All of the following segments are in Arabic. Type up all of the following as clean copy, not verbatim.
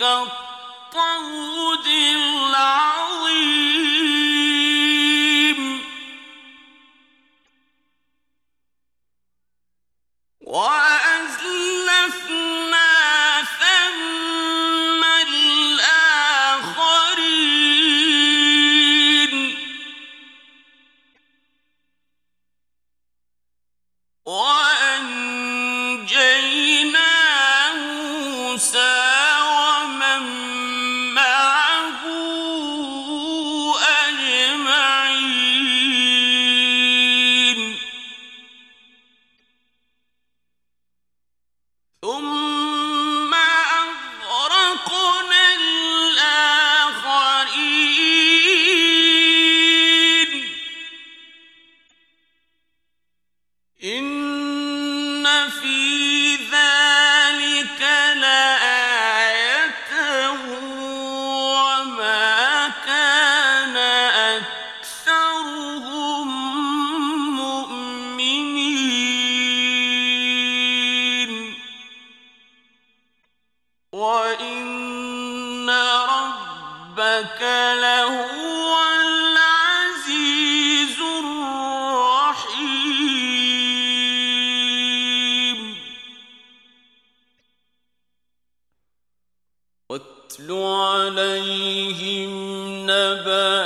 كالطود العظيم وأزلفنا ثم الآخرين وأنجينا موسى ومن معه أجمعين ثم أغرقنا الآخرين إن في ذلك لآية وما كان أكثرهم مؤمنين وإن ربك لهو العزيز الرحيم واتل عليهم نبأ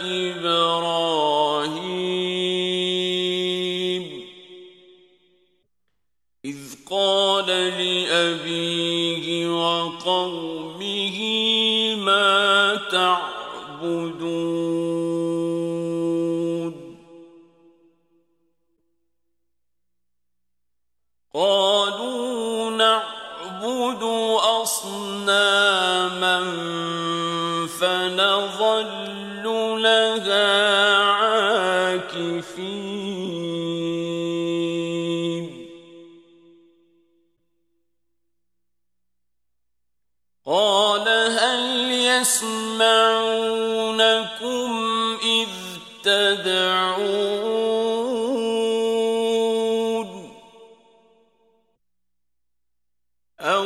إبراهيم إذ قال لأبيه وقومه ما تعبدون قالوا نعبد أصناما فنظل لها عاكفين قال هل يسمعونكم إذ تدعون أو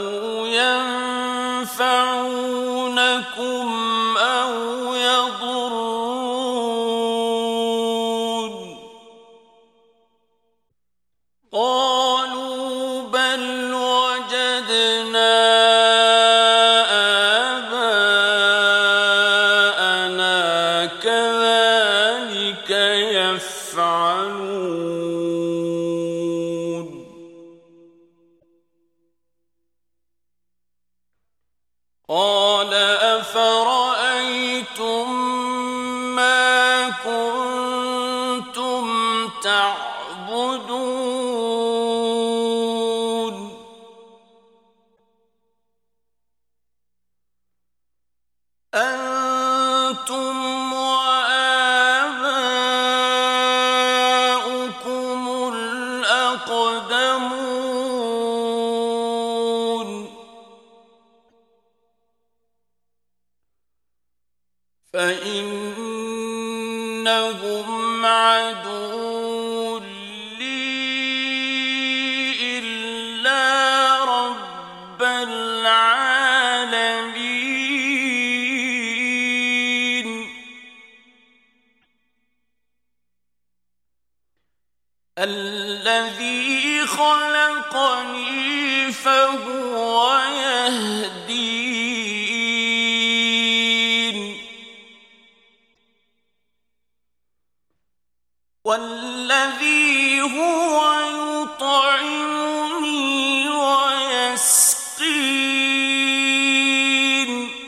ينفعونكم أو يضرون قالوا بل وجدنا آباءنا كذلك يفعلون قال أفرأيتم ما كنتم تعبدون أنتم وآباؤكم الأقدمون فإنهم عدو لي إلا رب العالمين الذي خلقني فهو يهدين والذي هو يطعمني ويسقين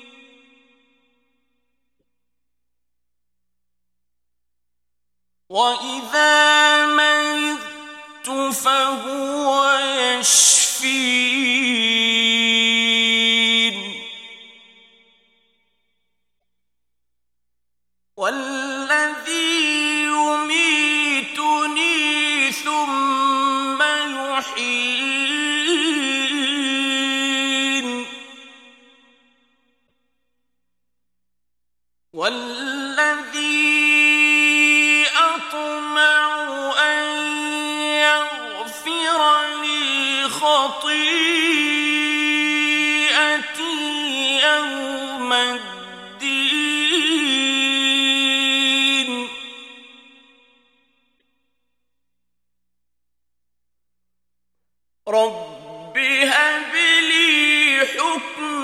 وإذا مرضت فهو يشفين والذي يميتني ثم يحيين والذي أطمع أن يغفر لي خطيئتي الدين رب هب لي حكما